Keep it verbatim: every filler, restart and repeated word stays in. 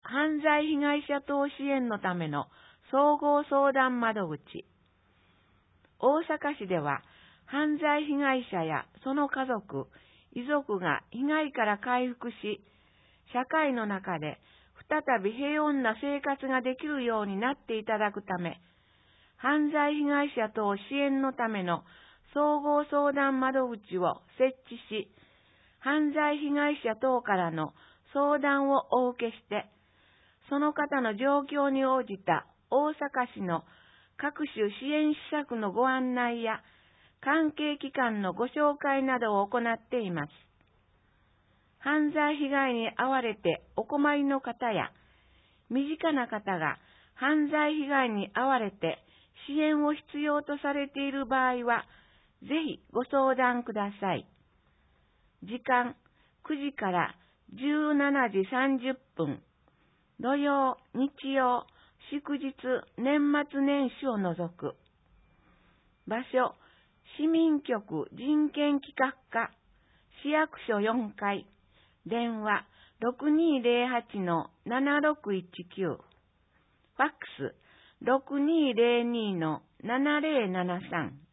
犯罪被害者等支援のための総合相談窓口。大阪市では、犯罪被害者やその家族、遺族が被害から回復し、社会の中で再び平穏な生活ができるようになっていただくため、犯罪被害者等支援のための総合相談窓口を設置し、犯罪被害者等からの相談をお受けして、その方の状況に応じた大阪市の各種支援施策のご案内や関係機関のご紹介などを行っています。犯罪被害に遭われてお困りの方や、身近な方が犯罪被害に遭われて支援を必要とされている場合は、ぜひご相談ください。時間くじからじゅうしちじさんじゅっぷん、土曜、日曜、祝日、年末年始を除く。場所、市民局人権企画課、市役所よんかい、電話 ろくにーぜろはちのななろくいちきゅう、ファックス ろくにーぜろにのななぜろななさん。